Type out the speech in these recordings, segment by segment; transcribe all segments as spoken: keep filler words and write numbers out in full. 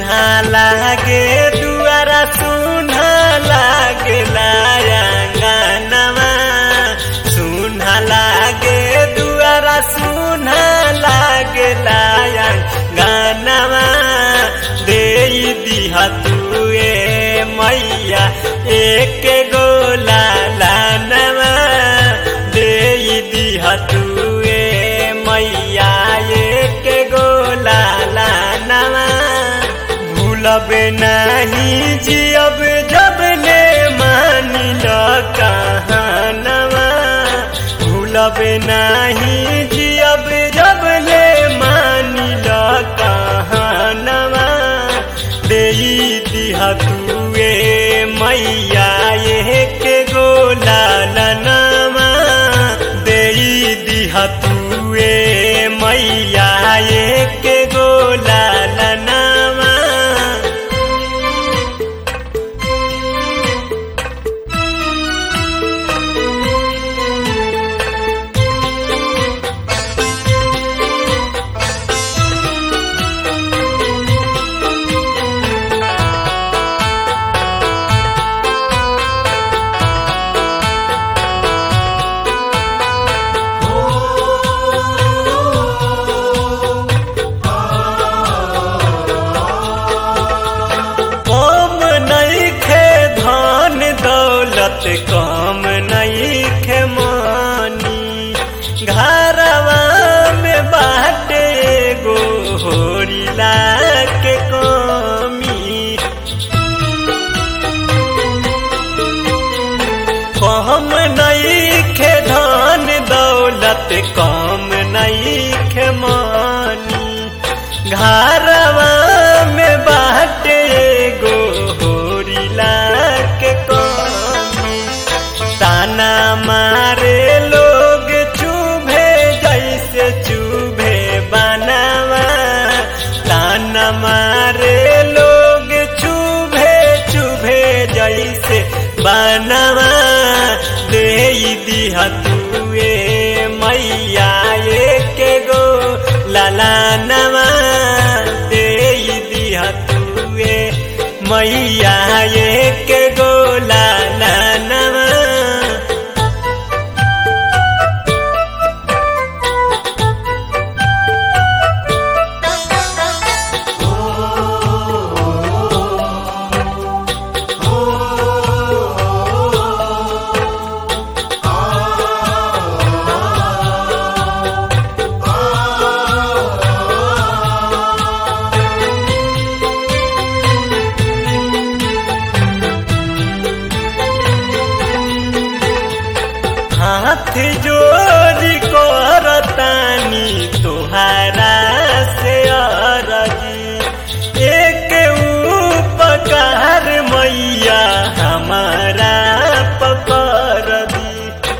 सुना लागे दुआरा सुना लागे आंगनवा सुना लागे दुआरा सुना लागे आंगनवा दे दिहा तुए मैया एक गोला लानवा दे दिहा तुए मैया एक गोला लानवा भूलब नहीं जियब जब ले मानी ल कहानवा भूलब नहीं जियब जब ले मानी ल कहानवा दे दिहा तुए मैया एक गोला लनवा दे दिहा तुए मैया एक गोला लनवा कम नहीं खे मानी घरवा में बाटे गो होरिला के कमी कम नहीं खे धन दौलत कम नहीं खे मानी घरवा में बाटे गो होरिला के कमी ताना मारे लोग चुभे जैसे चुभे बनावा ताना मारे लोग चुभे चुभे जैसे बनावा दे दिहा तुए मैया एक गो लालानवा दे दिहा तुए मैया एक गो लालानवा हाथ जोड़ी करतानी तोहारा से अरजी एक उपकार मैया हमारा पकर दी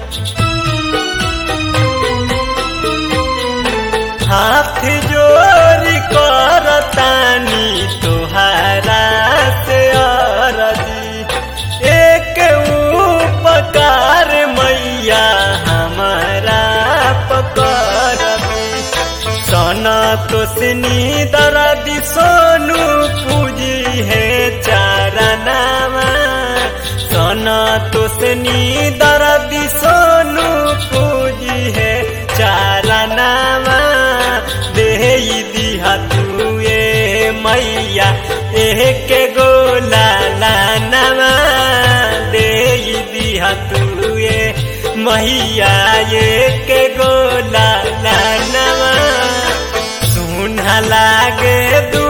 हाथ जोड़ी करतानी तोहारा से अरजी एक उपकार मैया हमारा पकर सोना तो सनी दर्दी सोनू पूजी है चारनावा सोना तो सनी दर्दी सोनू पूजी है चारनावा दे दिहा तुए मैया एक गोला लानवा दे दिहा तुए मैया एक गोला लानवा सुना लागे दू